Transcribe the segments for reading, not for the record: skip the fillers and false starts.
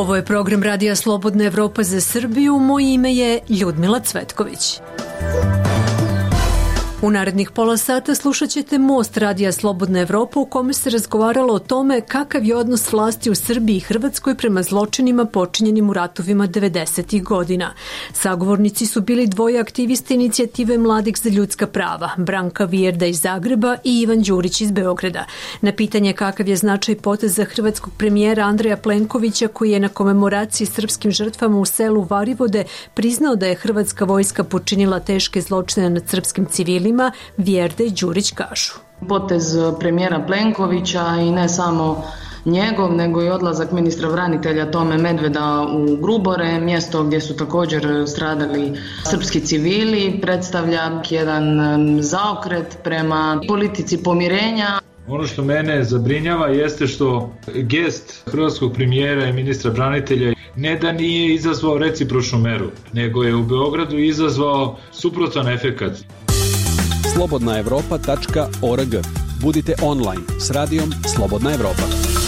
Ovo je program Radija Slobodna Evropa za Srbiju. Moje ime je Ljudmila Cvetković. U narednih pola sata slušat ćete Most Radija Slobodna Evropa u kome se razgovaralo o tome kakav je odnos vlasti u Srbiji i Hrvatskoj prema zločinima počinjenim u ratovima 90. godina. Sagovornici su bili dvoje aktiviste inicijative Mladih za ljudska prava, Branka Vjerda iz Zagreba i Ivan Đurić iz Beograda. Na pitanje kakav je značaj poteza hrvatskog premijera Andreja Plenkovića, koji je na komemoraciji srpskim žrtvama u selu Varivode priznao da je hrvatska vojska počinila teške zločine nad srpskim civilima, Vjerda i Đurić kažu. Potez premijera Plenkovića i ne samo njegov, nego i odlazak ministra branitelja Tome Medveda u Grubore, mjesto gdje su također stradali srpski civili, predstavlja jedan zaokret prema politici pomirenja. Ono što mene zabrinjava jeste što gest hrvatskog premijera i ministra branitelja ne da nije izazvao recipročnu meru, nego je u Beogradu izazvao suprotan efekat. slobodnaevropa.org. Budite online s radijom Slobodna Evropa.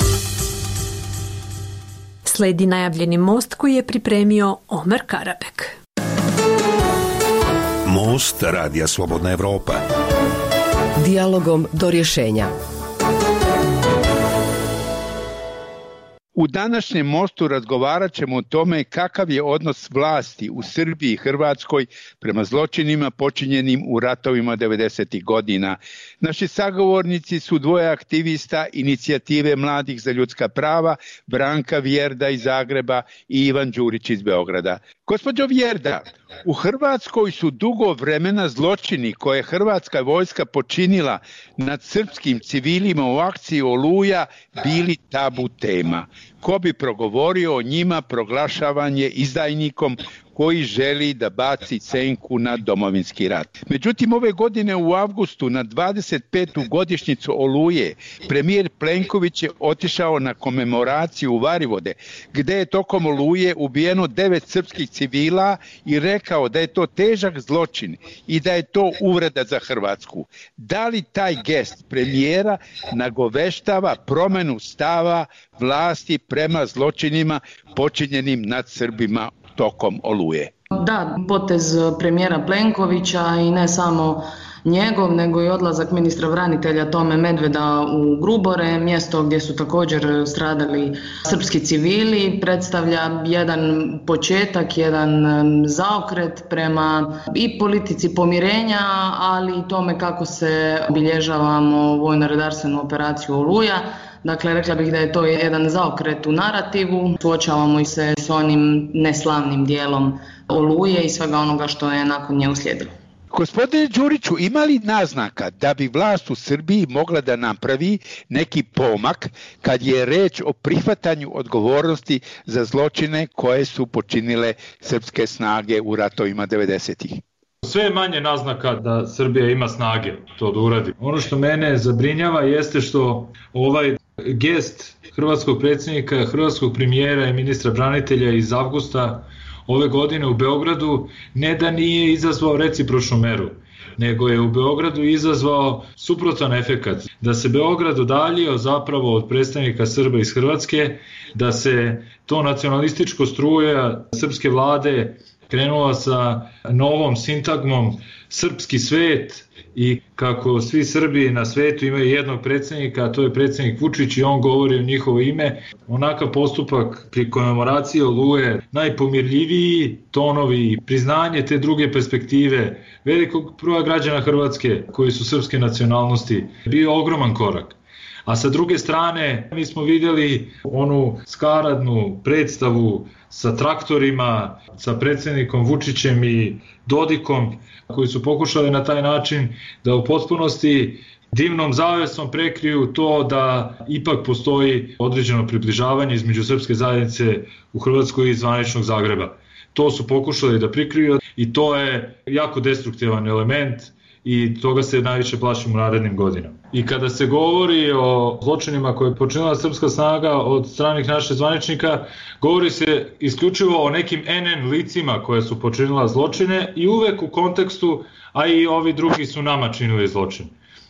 Sledi najavljeni most koji je pripremio Omer Karabek. Most Radija Slobodna Evropa. Dijalogom do rješenja. U današnjem mostu razgovarat ćemo o tome kakav je odnos vlasti u Srbiji i Hrvatskoj prema zločinima počinjenim u ratovima 90. godina. Naši sagovornici su dvoje aktivista inicijative Mladih za ljudska prava, Branka Vjerda iz Zagreba i Ivan Đurić iz Beograda. Gospođo Vjerda, u Hrvatskoj su dugo vremena zločini koje je hrvatska vojska počinila nad srpskim civilima u akciji Oluja bili tabu tema. Ko bi progovorio o njima, proglašavan je izdajnikom koji želi da baci senku na domovinski rat. Međutim, ove godine u avgustu na 25. godišnjicu Oluje premijer Plenković je otišao na komemoraciju u Varivode, gde je tokom Oluje ubijeno 9 srpskih civila i rekao da je to težak zločin i da je to uvreda za Hrvatsku. Da li taj gest premijera nagoveštava promenu stava vlasti prema zločinima počinjenim nad Srbima tokom Oluje? Da, potez premijera Plenkovića i ne samo njegov, nego i odlazak ministra branitelja Tome Medveda u Grubore, mjesto gdje su također stradali srpski civili, predstavlja jedan početak, jedan zaokret prema i politici pomirenja, ali i tome kako se obilježavamo vojno-redarstvenu operaciju Oluja. Dakle, rekla bih da je to jedan zaokret u narativu. Suočavamo i se s onim neslavnim dijelom Oluje i svega onoga što je nakon nje uslijedilo. Gospodine Đuriću, ima li naznaka da bi vlast u Srbiji mogla da napravi neki pomak kad je reč o prihvatanju odgovornosti za zločine koje su počinile srpske snage u ratovima 90-ih? Sve je manje naznaka da Srbija ima snage to da uradi. Ono što mene zabrinjava jeste što ovaj gest hrvatskog predsjednika, hrvatskog premijera i ministra branitelja iz avgusta ove godine u Beogradu ne da nije izazvao recipročnu meru, nego je u Beogradu izazvao suprotan efekat. Da se Beograd udaljio zapravo od predstavnika Srba iz Hrvatske, da se to nacionalističko struja srpske vlade krenula sa novom sintagmom srpski svet i kako svi Srbi na svetu imaju jednog predsjednika, a to je predsjednik Vučić i on govori u njihovo ime. Onakav postupak pri komemoraciji Oluje, najpomirljiviji tonovi i priznanje te druge perspektive velikog broja građana Hrvatske koji su srpske nacionalnosti bio ogroman korak. A sa druge strane mi smo vidjeli onu skaradnu predstavu sa traktorima, sa predsjednikom Vučićem i Dodikom koji su pokušali na taj način da u potpunosti divnom zavesom prekriju to da ipak postoji određeno približavanje između srpske zajednice u Hrvatskoj i zvaničnog Zagreba. To su pokušali da prikriju i to je jako destruktivan element i toga se najviše plašimo u narednim godinama. I kada se govori o zločinima koje je počinila srpska snaga od stranih naših zvaničnika, govori se isključivo o nekim NN licima koje su počinila zločine i uvek u kontekstu, a i ovi drugi su nama činili zločine.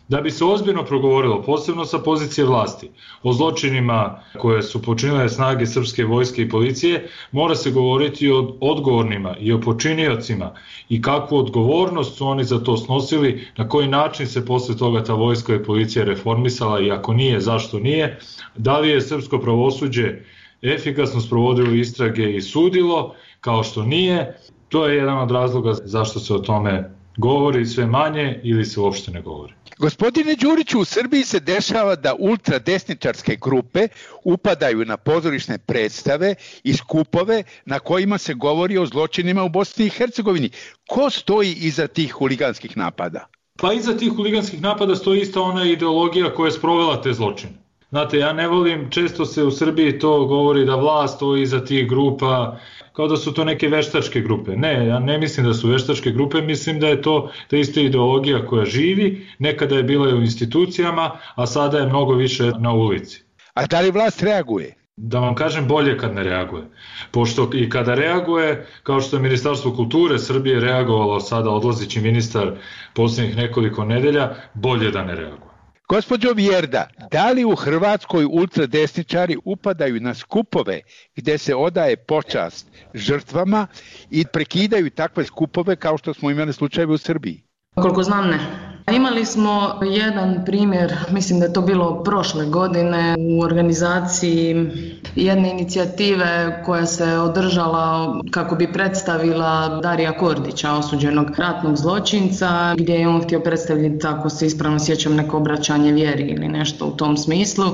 Da bi se ozbiljno progovorilo, posebno sa pozicije vlasti, o zločinima koje su počinile snage srpske vojske i policije, mora se govoriti o odgovornima i o počiniocima i kakvu odgovornost su oni za to snosili, na koji način se posle toga ta vojska i policija reformisala i ako nije, zašto nije, da li je srpsko pravosuđe efikasno sprovodilo istrage i sudilo, kao što nije. To je jedan od razloga zašto se o tome govori sve manje ili se uopšte ne govori. Gospodine Đuriću, u Srbiji se dešava da ultradesničarske grupe upadaju na pozorišne predstave i skupove na kojima se govori o zločinima u Bosni i Hercegovini. Ko stoji iza tih huliganskih napada? Pa iza tih huliganskih napada stoji ista ona ideologija koja je sprovela te zločine. Znate, ja ne volim, često se u Srbiji to govori da vlast stoji iza tih grupa, kao da su to neke veštačke grupe. Ne, ja ne mislim da su veštačke grupe, mislim da je to ta ista ideologija koja živi, nekada je bila i u institucijama, a sada je mnogo više na ulici. A da li vlast reaguje? Da vam kažem, bolje kad ne reaguje. Pošto i kada reaguje, kao što je Ministarstvo kulture Srbije reagovalo sada odlazići ministar posljednjih nekoliko nedelja, bolje da ne reaguje. Gospođo Vjerda, da li u Hrvatskoj ultradesničari upadaju na skupove gde se odaje počast žrtvama i prekidaju takve skupove kao što smo imali slučajeve u Srbiji? Koliko znam, ne. Imali smo jedan primjer, mislim da je to bilo prošle godine, u organizaciji jedne inicijative koja se održala kako bi predstavila Darija Kordića, osuđenog ratnog zločinca, gdje je on htio predstaviti, ako se ispravno sjećam, neko obraćanje vjeri ili nešto u tom smislu,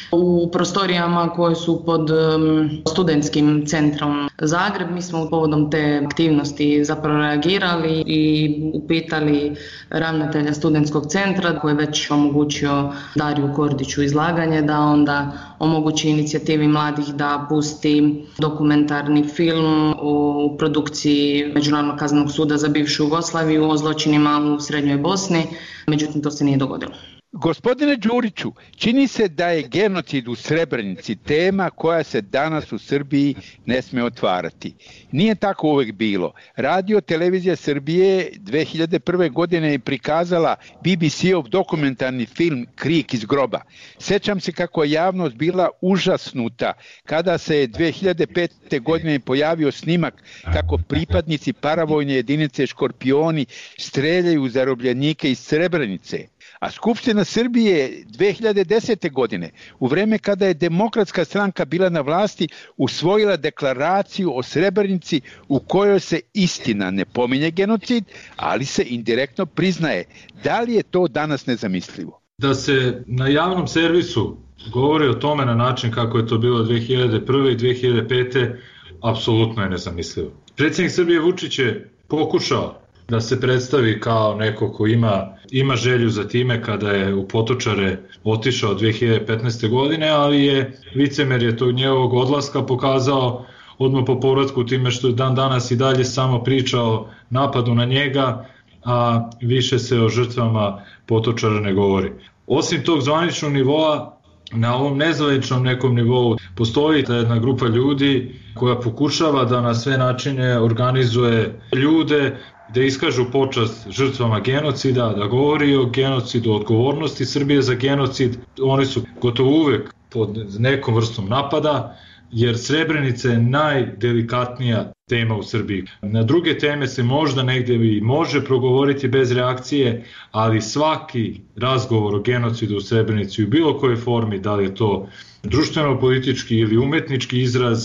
u prostorijama koje su pod studentskim centrom Zagreb. Mi smo povodom te aktivnosti zapravo reagirali i upitali ravnatelja studentskog centra koji je već omogućio Dariju Kordiću izlaganje, da onda omogući inicijativi mladih da pusti dokumentarni film o produkciji Međunarodnog kaznenog suda za bivšu Jugoslaviju o zločinima u Srednjoj Bosni, međutim to se nije dogodilo. Gospodine Đuriću, čini se da je genocid u Srebrenici tema koja se danas u Srbiji ne sme otvarati. Nije tako uvek bilo. Radio televizija Srbije 2001. godine je prikazala BBC-ov dokumentarni film Krik iz groba. Sećam se kako je javnost bila užasnuta kada se je 2005. godine pojavio snimak kako pripadnici paravojne jedinice Škorpioni streljaju zarobljenike iz Srebrenice. A Skupština Srbije 2010. godine, u vreme kada je Demokratska stranka bila na vlasti, usvojila deklaraciju o Srebrenici u kojoj se istina ne pominje genocid, ali se indirektno priznaje. Da li je to danas nezamislivo? Da se na javnom servisu govori o tome na način kako je to bilo 2001. i 2005. apsolutno je nezamislivo. Predsjednik Srbije Vučić je pokušao da se predstavi kao neko ko ima želju za time kada je u Potočare otišao 2015. godine, ali je licemerje tog njegovog odlaska pokazao odmah po povratku time što je dan danas i dalje samo priča o napadu na njega, a više se o žrtvama Potočara ne govori. Osim tog zvaničnog nivoa, na ovom nezvaničnom nekom nivou postoji ta jedna grupa ljudi koja pokušava da na sve načine organizuje ljude da iskažu počast žrtvama genocida, da govori o genocidu, odgovornosti Srbije za genocid. Oni su gotovo uvek pod nekom vrstom napada, jer Srebrenica je najdelikatnija tema u Srbiji. Na druge teme se možda negde i može progovoriti bez reakcije, ali svaki razgovor o genocidu u Srebrenici u bilo kojoj formi, da li je to društveno-politički ili umetnički izraz,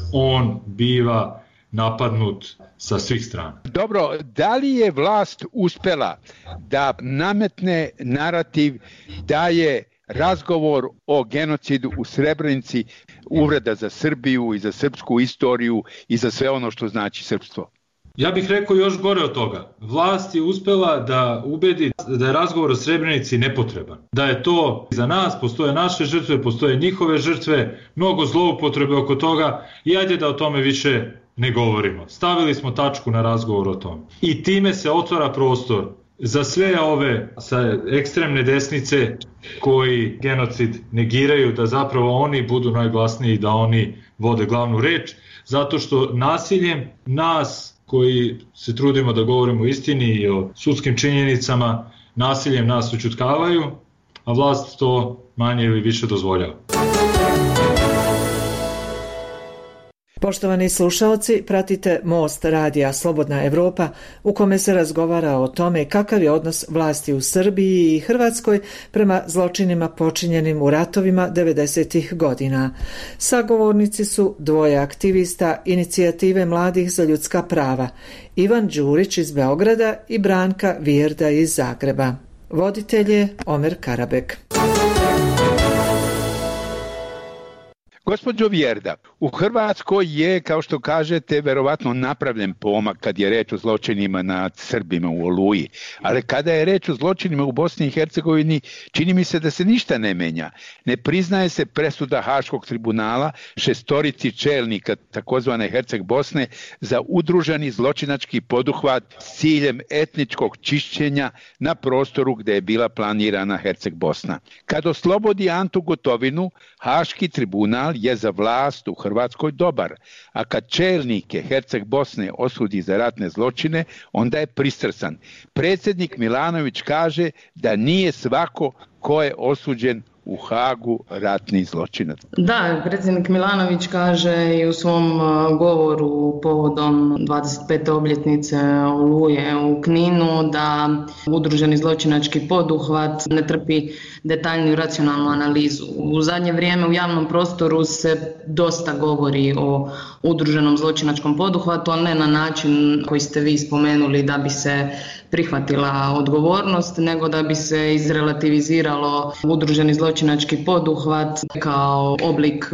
on biva napadnut sa svih strana. Dobro, da li je vlast uspela da nametne narativ da je razgovor o genocidu u Srebrenici uvreda za Srbiju i za srpsku istoriju i za sve ono što znači srpstvo? Ja bih rekao još gore od toga. Vlast je uspela da ubedi da je razgovor o Srebrenici nepotreban. Da je to za nas, postoje naše žrtve, postoje njihove žrtve, mnogo zloupotrebe oko toga i ajde da o tome više ne govorimo. Stavili smo tačku na razgovor o tome. I time se otvara prostor za sve ove sa ekstremne desnice koji genocid negiraju, da zapravo oni budu najglasniji, da oni vode glavnu reč, zato što nasiljem nas koji se trudimo da govorimo o istini i o sudskim činjenicama, nasiljem nas ućutkavaju, a vlast to manje ili više dozvoljava. Poštovani slušaoci, pratite Most radija Slobodna Evropa u kome se razgovara o tome kakav je odnos vlasti u Srbiji i Hrvatskoj prema zločinima počinjenim u ratovima 90. godina. Sagovornici su dvoje aktivista Inicijative mladih za ljudska prava, Ivan Đurić iz Beograda i Branka Vierda iz Zagreba. Voditelj je Omer Karabek. Gospođo Vierda, u Hrvatskoj je, kao što kažete, verovatno napravljen pomak kad je reč o zločinima nad Srbima u Oluji, ali kada je reč o zločinima u Bosni i Hercegovini, čini mi se da se ništa ne menja. Ne priznaje se presuda Haškog tribunala 6 čelnika takozvane Herceg Bosne za udruženi zločinački poduhvat s ciljem etničkog čišćenja na prostoru gde je bila planirana Herceg Bosna. Kad oslobodi Antu Gotovinu, Haški tribunal je za vlast u Hrvatskoj dobar, a kad čelnike Herceg Bosne osudi za ratne zločine, onda je pristrasan. Predsjednik Milanović kaže da nije svako ko je osuđen u Hagu ratni zločinac. Da, predsjednik Milanović kaže i u svom govoru povodom 25. obljetnice Oluje u Kninu da udruženi zločinački poduhvat ne trpi detaljniju racionalnu analizu. U zadnje vrijeme u javnom prostoru se dosta govori o udruženom zločinačkom poduhvatu, ali ne na način koji ste vi spomenuli da bi se prihvatila odgovornost, nego da bi se izrelativiziralo udruženi zločinački poduhvat kao oblik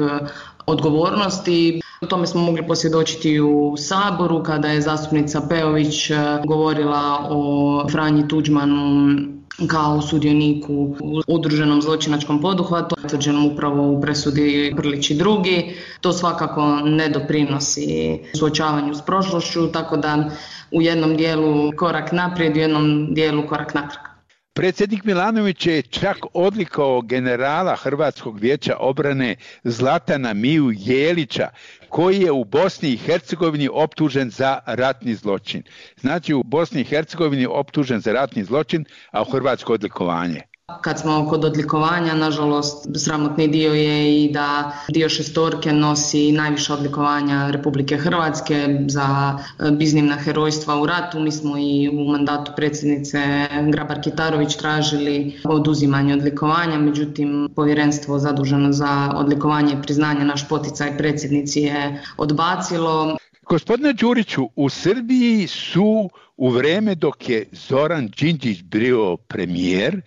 odgovornosti. O tome smo mogli posvjedočiti u Saboru kada je zastupnica Peović govorila o Franji Tuđmanu kao sudioniku u udruženom zločinačkom poduhvatu, utvrđenom upravo u presudi Prlić i drugi. To svakako ne doprinosi suočavanju s prošlošću, tako da u jednom dijelu korak naprijed, u jednom dijelu korak natrag. Predsjednik Milanović je čak odlikao generala Hrvatskog vijeća obrane Zlatana Miju Jelića, koji je u Bosni i Hercegovini optužen za ratni zločin. Znači u Bosni i Hercegovini optužen za ratni zločin, a u Hrvatskoj odlikovanje. Kad smo kod odlikovanja, nažalost, sramotni dio je i da dio šestorke nosi najviša odlikovanja Republike Hrvatske za iznimna herojstva u ratu. Mi smo i u mandatu predsjednice Grabar-Kitarović tražili oduzimanje odlikovanja, međutim povjerenstvo zaduženo za odlikovanje i priznanje naš poticaj predsjednici je odbacilo. Gospodine Đuriću, u Srbiji su u vreme dok je Zoran Đinđić bio premijer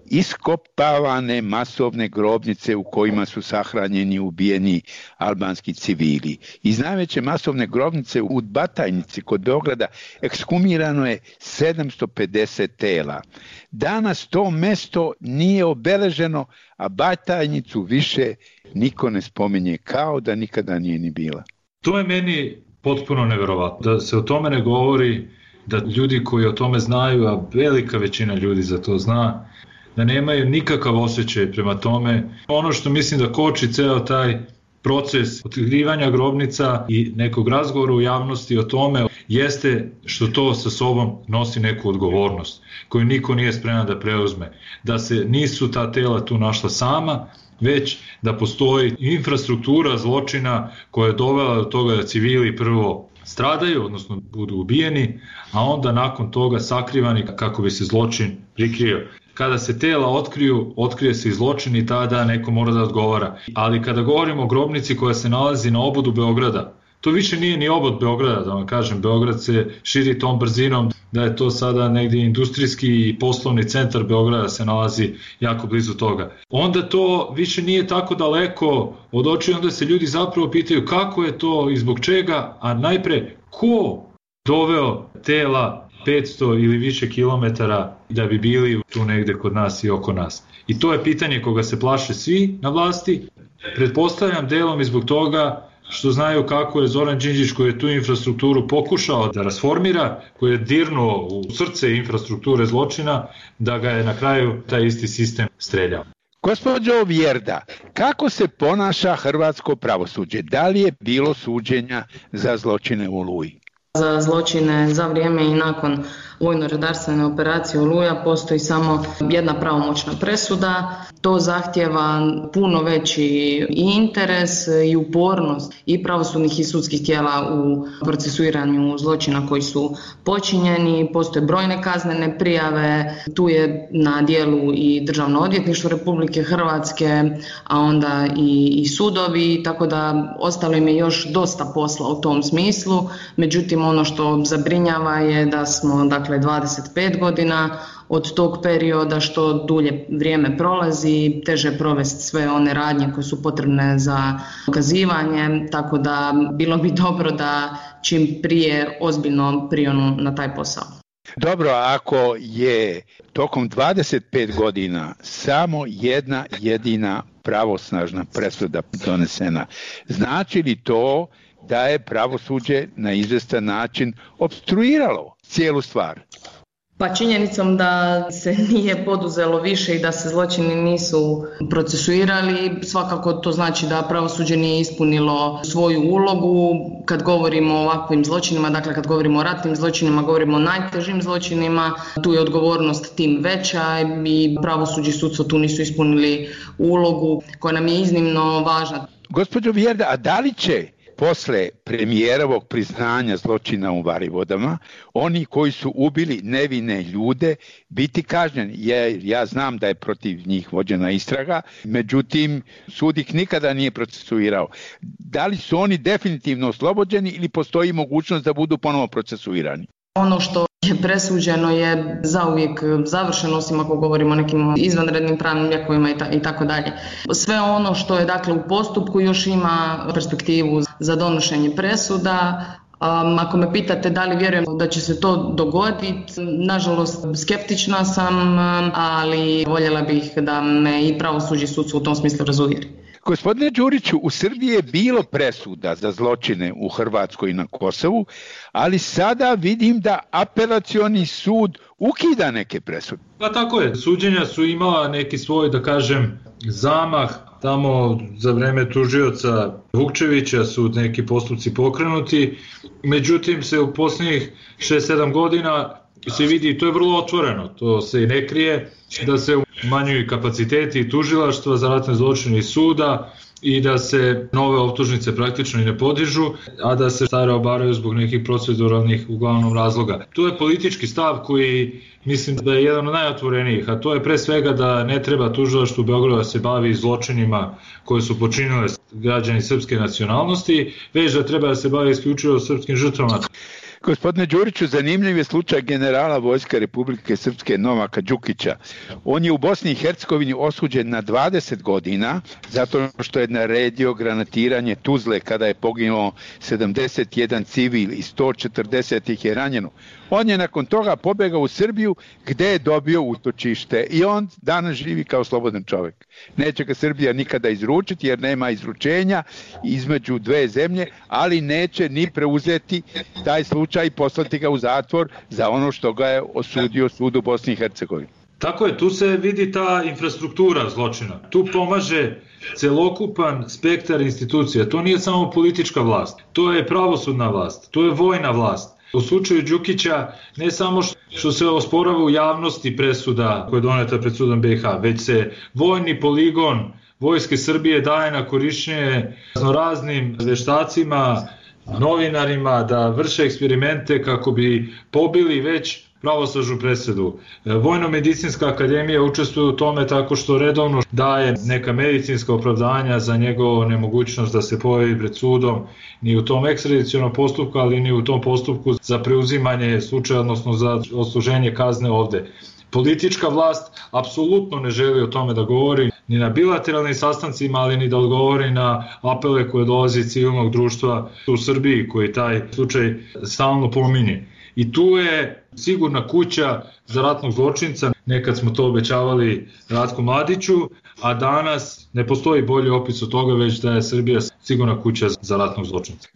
iskopavane masovne grobnice u kojima su sahranjeni ubijeni albanski civili. Iz najveće masovne grobnice u Batajnici kod Beograda ekshumirano je 750 tela. Danas to mesto nije obeleženo, a Batajnicu više niko ne spominje, kao da nikada nije ni bila. To je meni potpuno neverovatno, da se o tome ne govori, da ljudi koji o tome znaju, a velika većina ljudi za to zna, da nemaju nikakav osjećaj prema tome. Ono što mislim da koči ceo taj proces otkrivanja grobnica i nekog razgovora u javnosti o tome jeste što to sa sobom nosi neku odgovornost koju niko nije spreman da preuzme. Da se nisu ta tela tu našla sama, već da postoji infrastruktura zločina koja je dovela do toga da civili prvo stradaju, odnosno budu ubijeni, a onda nakon toga sakrivani kako bi se zločin prikrio. Kada se tela otkriju, otkrije se i zločin i tada neko mora da odgovara. Ali kada govorimo o grobnici koja se nalazi na obodu Beograda, to više nije ni obod Beograda, da vam kažem, Beograd se širi tom brzinom, da je to sada negdje industrijski i poslovni centar Beograda se nalazi jako blizu toga. Onda to više nije tako daleko od očiju, onda se ljudi zapravo pitaju kako je to i zbog čega, a najpre ko doveo tela 500 ili više kilometara da bi bili tu negde kod nas i oko nas. I to je pitanje koga se plaše svi na vlasti. Pretpostavljam delom i zbog toga što znaju kako je Zoran Đinđić, koji je tu infrastrukturu pokušao da rasformira, koji je dirnuo u srce infrastrukture zločina, da ga je na kraju taj isti sistem streljao. Gospođo Vierda, kako se ponaša hrvatsko pravosuđe? Da li je bilo suđenja za zločine u Oluji? Za zločine za vrijeme i nakon vojno-redarstvene operacije Oluja postoji samo jedna pravomoćna presuda. To zahtjeva puno veći i interes i upornost i pravosudnih i sudskih tijela u procesuiranju zločina koji su počinjeni. Postoje brojne kaznene prijave, tu je na dijelu i Državno odvjetništvo Republike Hrvatske, a onda i sudovi, tako da ostalo im je još dosta posla u tom smislu. Međutim, ono što zabrinjava je da smo 25 godina od tog perioda, što dulje vrijeme prolazi, teže je provesti sve one radnje koje su potrebne za dokazivanje, tako da bilo bi dobro da čim prije ozbiljno prionu na taj posao. Dobro, ako je tokom 25 godina samo jedna jedina pravosnažna presuda donesena, znači li to da je pravosuđe na izvestan način opstruiralo cijelu stvar? Pa činjenicom da se nije poduzelo više i da se zločini nisu procesuirali, svakako to znači da pravosuđe nije ispunilo svoju ulogu. Kad govorimo o ovakvim zločinima, dakle kad govorimo o ratnim zločinima, govorimo o najtežim zločinima, tu je odgovornost tim veća i pravosuđe i sudstvo tu nisu ispunili ulogu koja nam je iznimno važna. Gospođo Vjerda, a da li će posle premijerovog priznanja zločina u Varivodama oni koji su ubili nevine ljude biti kažnjeni? Ja znam da je protiv njih vođena istraga, međutim sud ih nikada nije procesuirao. Da li su oni definitivno oslobođeni ili postoji mogućnost da budu ponovo procesuirani? Ono što je presuđeno je zauvijek završeno, osim ako govorimo o nekim izvanrednim pravnim lijekovima i tako dalje. Sve ono što je dakle u postupku još ima perspektivu za donošenje presuda. Ako me pitate da li vjerujem da će se to dogoditi, nažalost skeptična sam, ali voljela bih da me i pravosuđe i sudstvo u tom smislu razuvjeri. Gospodine Đuriću, u Srbiji je bilo presuda za zločine u Hrvatskoj i na Kosovu, ali sada vidim da apelacioni sud ukida neke presude. Pa tako je, suđenja su imala neki svoj, da kažem, zamah. Tamo za vreme tužioca Vukčevića su neki postupci pokrenuti, međutim se u posljednjih 6-7 godina se vidi, to je vrlo otvoreno, to se i ne krije, da se umanjuju kapaciteti tužilaštva za ratne zločine i suda i da se nove optužnice praktično i ne podižu, a da se stare obaraju zbog nekih proceduralnih uglavnom razloga. To je politički stav koji mislim da je jedan od najotvorenijih, a to je pre svega da ne treba tužilaštvu u Beogradu da se bavi zločinima koje su počinile građani srpske nacionalnosti, već da treba da se bavi isključivo srpskim žrtvama. Gospodine Đuriću, zanimljiv je slučaj generala Vojske Republike Srpske Novaka Đukića. On je u Bosni i Hercegovini osuđen na 20 godina zato što je naredio granatiranje Tuzle kada je poginuo 71 civil i 140 ih je ranjeno. On je nakon toga pobegao u Srbiju gde je dobio utočište i on danas živi kao slobodan čovjek. Neće ga Srbija nikada izručiti jer nema izručenja između dve zemlje, ali neće ni preuzeti taj slučaj i poslati ga u zatvor za ono što ga je osudio sud u Bosni i Hercegovini. Tako je, tu se vidi ta infrastruktura zločina. Tu pomaže celokupan spektar institucija. To nije samo politička vlast, to je pravosudna vlast, to je vojna vlast. U slučaju Đukića ne samo što se osporava u javnosti presuda koja je doneta pred sudom BiH, već se vojni poligon Vojske Srbije daje na korišćenje raznim veštacima, novinarima da vrše eksperimente kako bi pobili već pravosnažnu presudu. Vojno-medicinska akademija učestvuje u tome tako što redovno daje neka medicinska opravdanja za njegovu nemogućnost da se pojavi pred sudom ni u tom ekstradicionalnom postupku, ali ni u tom postupku za preuzimanje slučaja, odnosno za odsluženje kazne ovde. Politička vlast apsolutno ne želi o tome da govori ni na bilateralnim sastancima, ali ni da odgovori na apele koje dolazi civilnog društva u Srbiji koji taj slučaj stalno pominje. I tu je sigurna kuća za ratnog zločinca. Nekad smo to obećavali Ratku Mladiću, a danas ne postoji bolji opis od toga, već da je Srbija sigurna kuća za ratnog zločinca.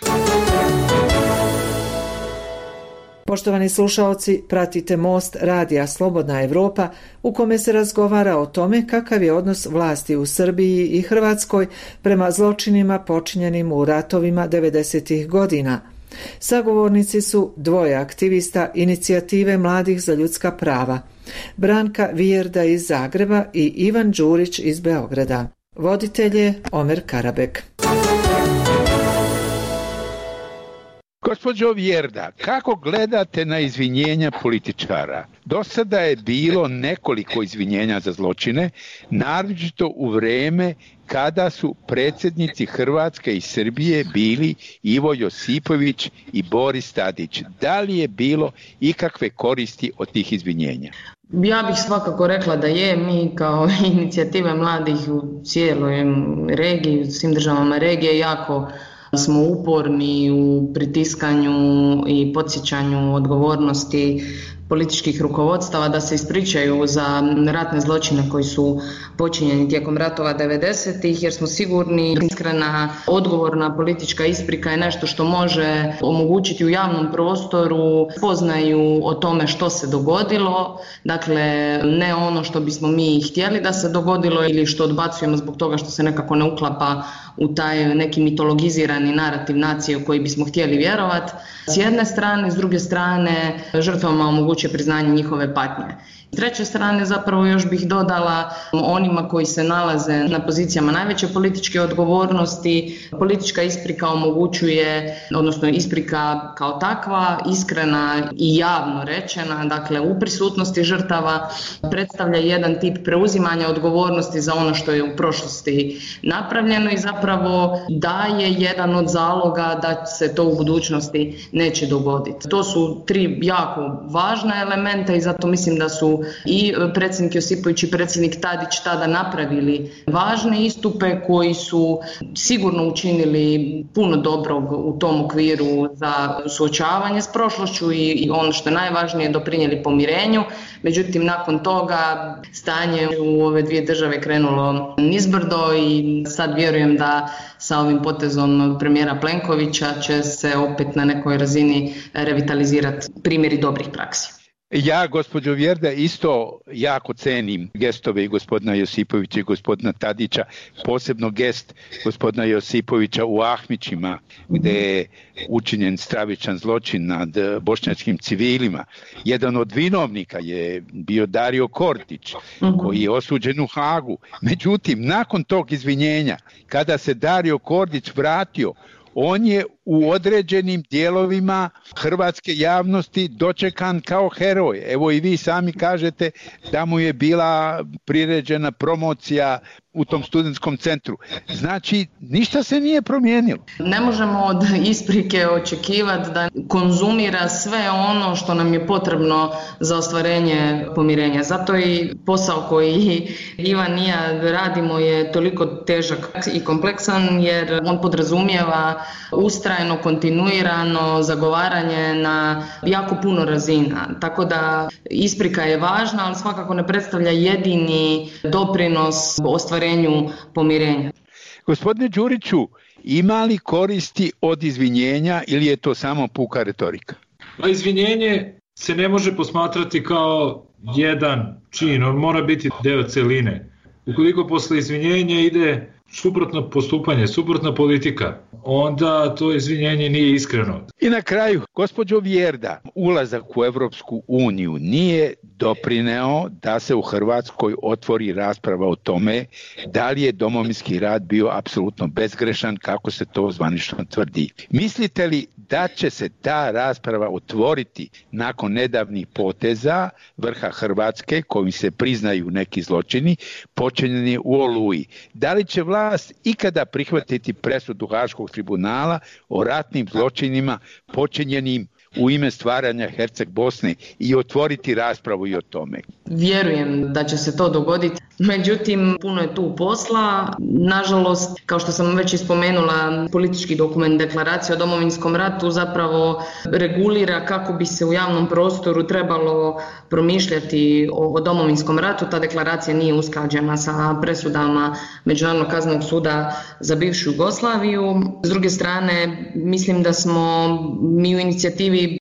Poštovani slušaoci, pratite Most radija Slobodna Evropa u kome se razgovara o tome kakav je odnos vlasti u Srbiji i Hrvatskoj prema zločinima počinjenim u ratovima 90. godina. Sagovornici su dvoje aktivista Inicijative mladih za ljudska prava, Branka Vijerda iz Zagreba i Ivan Đurić iz Beograda. Voditelj je Omer Karabek. Gospođo Vijerda, kako gledate na izvinjenja političara? Do sada je bilo nekoliko izvinjenja za zločine, naročito u vreme kada su predsjednici Hrvatske i Srbije bili Ivo Josipović i Boris Tadić. Da li je bilo ikakve koristi od tih izvinjenja? Ja bih svakako rekla da je. Mi kao Inicijativa mladih u cijeloj regiji, u svim državama regije jako smo uporni u pritiskanju i podsjećanju odgovornosti političkih rukovodstava da se ispričaju za ratne zločine koji su počinjeni tijekom ratova 90-ih, jer smo sigurni iskrena odgovorna politička isprika je nešto što može omogućiti u javnom prostoru spoznaju o tome što se dogodilo, dakle ne ono što bismo mi htjeli da se dogodilo ili što odbacujemo zbog toga što se nekako ne uklapa u taj neki mitologizirani narativ nacije u koji bismo htjeli vjerovati. S jedne strane, s druge strane žrtvama omogućuje priznanje njihove patnje. S treće strane zapravo još bih dodala onima koji se nalaze na pozicijama najveće političke odgovornosti. Politička isprika omogućuje, odnosno isprika kao takva, iskrena i javno rečena, dakle u prisutnosti žrtava, predstavlja jedan tip preuzimanja odgovornosti za ono što je u prošlosti napravljeno i zapravo daje jedan od zaloga da se to u budućnosti neće dogoditi. To su tri jako važna elementa i zato mislim da su i predsjednik Josipović i predsjednik Tadić tada napravili važne istupe koji su sigurno učinili puno dobrog u tom okviru za suočavanje s prošlošću i ono što je najvažnije doprinijeli pomirenju. Međutim, nakon toga stanje u ove dvije države krenulo nizbrdo i sad vjerujem da sa ovim potezom premijera Plenkovića će se opet na nekoj razini revitalizirati primjeri dobrih praksi. Ja, gospođo Vijerda, isto jako cenim gestove i gospodina Josipovića i gospodina Tadića, posebno gest gospodina Josipovića u Ahmićima, gdje je učinjen stravičan zločin nad bošnjačkim civilima. Jedan od vinovnika je bio Dario Kordić, koji je osuđen u Hagu. Međutim, nakon tog izvinjenja, kada se Dario Kordić vratio, on je u određenim dijelovima hrvatske javnosti dočekan kao heroj. Evo i vi sami kažete da mu je bila priređena promocija u tom studentskom centru. Znači, ništa se nije promijenilo. Ne možemo od isprike očekivati da konzumira sve ono što nam je potrebno za ostvarenje pomirenja. Zato i posao koji Ivan i ja radimo je toliko težak i kompleksan jer on podrazumijeva ustrajno, kontinuirano zagovaranje na jako puno razina. Tako da isprika je važna, ali svakako ne predstavlja jedini doprinos ostvarenju pomirenja. Gospodine Đuriću, ima li koristi od izvinjenja ili je to samo puka retorika? Pa izvinjenje se ne može posmatrati kao jedan čin, on mora biti deo celine. Ukoliko posle izvinjenja ide suprotno postupanje, suprotna politika, onda to izvinjenje nije iskreno. I na kraju, gospođo Vijerda, ulazak u Evropsku uniju nije doprineo da se u Hrvatskoj otvori rasprava o tome da li je Domovinski rat bio apsolutno bezgrešan, kako se to zvanično tvrdi. Mislite li da će se ta rasprava otvoriti nakon nedavnih poteza vrha Hrvatske kojim se priznaju neki zločini počinjeni u Oluji? Da li će vlast ikada prihvatiti presudu Haškog tribunala o ratnim zločinima počinjenim u ime stvaranja Herceg Bosne i otvoriti raspravu i o tome? Vjerujem da će se to dogoditi, međutim puno je tu posla. Nažalost, kao što sam već ispomenula, politički dokument Deklaracija o Domovinskom ratu zapravo regulira kako bi se u javnom prostoru trebalo promišljati o Domovinskom ratu. Ta deklaracija nije usklađena sa presudama Međunarodnog kaznenog suda za bivšu Jugoslaviju. S druge strane, mislim da smo mi u inicijativi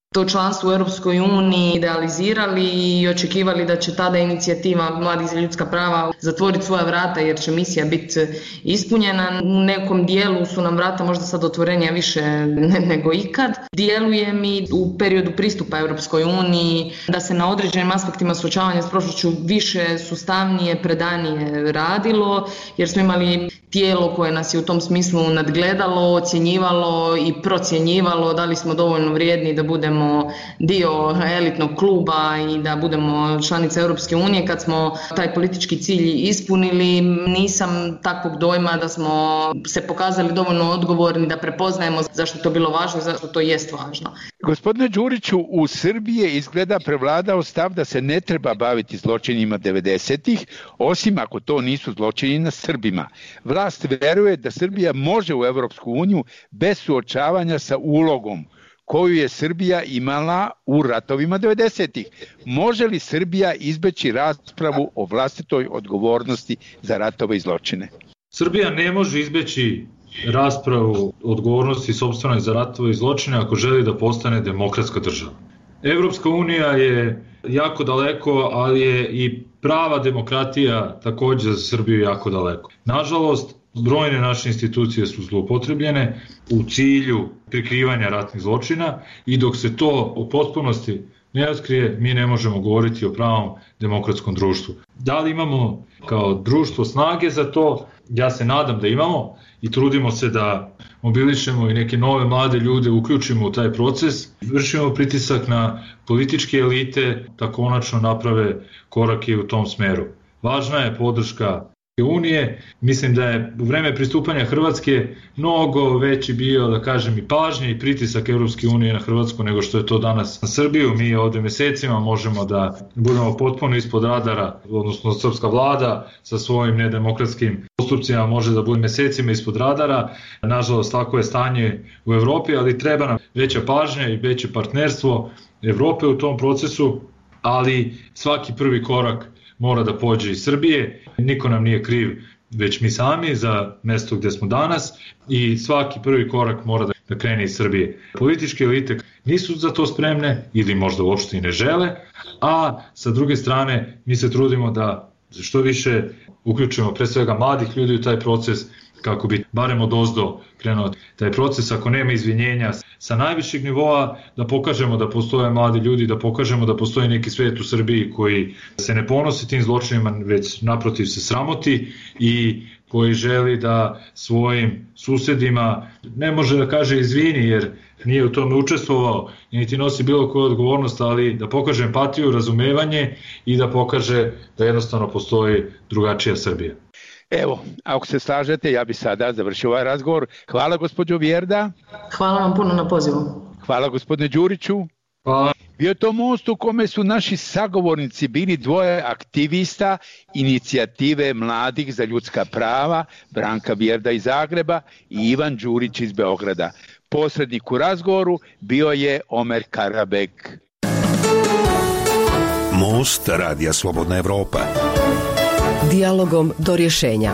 to članstvo u Europskoj uniji idealizirali i očekivali da će tada inicijativa Mladih za ljudska prava zatvoriti svoja vrata jer će misija biti ispunjena. U nekom dijelu su nam vrata možda sad otvorenija više nego ikad. Djeluje mi u periodu pristupa Europskoj uniji da se na određenim aspektima suočavanja s prošlošću više sustavnije, predanije radilo jer smo imali tijelo koje nas je u tom smislu nadgledalo, ocjenjivalo i procjenjivalo da li smo dovoljno vrijedni da budemo dio elitnog kluba i da budemo članice Europske unije. Kad smo taj politički cilj ispunili, nisam takvog dojma da smo se pokazali dovoljno odgovorni da prepoznajemo zašto je to bilo važno i zašto to jest važno. Gospodine Đuriću, u Srbiji je izgleda prevladao stav da se ne treba baviti zločinima 90-ih, osim ako to nisu zločini na Srbima. Vlast veruje da Srbija može u Europsku uniju bez suočavanja sa ulogom koju je Srbija imala u ratovima 90-ih. Može li Srbija izbeći raspravu o vlastitoj odgovornosti za ratove i zločine? Srbija ne može izbeći raspravu odgovornosti sopstvenoj za ratove i zločine ako želi da postane demokratska država. Evropska unija je jako daleko, ali je i prava demokratija također za Srbiju jako daleko. Nažalost, brojne naše institucije su zloupotrebljene u cilju prikrivanja ratnih zločina i dok se to u potpunosti ne otkrije, mi ne možemo govoriti o pravom demokratskom društvu. Da li imamo kao društvo snage za to? Ja se nadam da imamo i trudimo se da mobilišemo i neke nove mlade ljude, uključimo u taj proces, vršimo pritisak na političke elite da konačno naprave korake u tom smeru. Važna je podrška Unije. Mislim da je u vreme pristupanja Hrvatske mnogo veći bio, da kažem, i pažnje i pritisak Europske unije na Hrvatsku nego što je to danas na Srbiju. Mi ovde mesecima možemo da budemo potpuno ispod radara, odnosno srpska vlada sa svojim nedemokratskim postupcima može da bude mesecima ispod radara. Nažalost, tako je stanje u Evropi, ali treba nam veća pažnja i veće partnerstvo Evrope u tom procesu, ali svaki prvi korak mora da pođe iz Srbije. Niko nam nije kriv, već mi sami za mesto gde smo danas i svaki prvi korak mora da krene iz Srbije. Političke elite nisu za to spremne ili možda uopšte i ne žele, a sa druge strane mi se trudimo da što više uključimo pre svega mladih ljudi u taj proces kako bi barem odozdo krenuo taj proces, ako nema izvinjenja sa najvišeg nivoa, da pokažemo da postoje mladi ljudi, da pokažemo da postoji neki svet u Srbiji koji se ne ponosi tim zločinima, već naprotiv se sramoti i koji želi da svojim susedima ne može da kaže izvini jer nije u tome učestvovao i niti nosi bilo koju odgovornost, ali da pokaže empatiju, razumevanje i da pokaže da jednostavno postoji drugačija Srbija. Evo, ako se slažete, ja bih sada završio ovaj razgovor. Hvala gospođo Vjerda. Hvala vam puno na pozivu. Hvala gospodine Đuriću. Hvala. Bio je to most u kome su naši sagovornici bili dvoje aktivista inicijative Mladih za ljudska prava, Branka Vjerda iz Zagreba i Ivan Đurić iz Beograda. Posrednik u razgovoru bio je Omer Karabek. Most Radija Slobodna Evropa. Dijalogom do rješenja.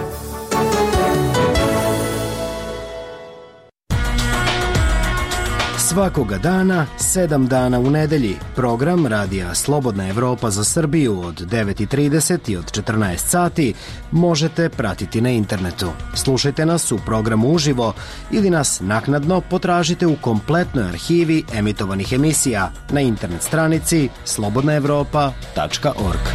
Svakoga dana, 7 dana u nedelji, program Radija Slobodna Evropa za Srbiju od 9:30 i od 14 sati možete pratiti na internetu. Slušajte nas u programu uživo ili nas naknadno potražite u kompletnoj arhivi emitovanih emisija na internet stranici slobodnaevropa.org.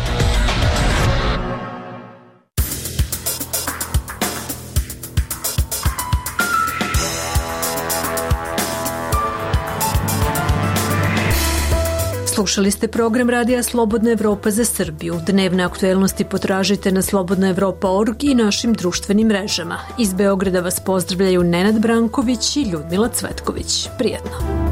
Slušali ste program Radija Slobodna Evropa za Srbiju. Dnevne aktuelnosti potražite na slobodnaevropa.org i našim društvenim mrežama. Iz Beograda vas pozdravljaju Nenad Branković i Ljudmila Cvetković. Prijetno.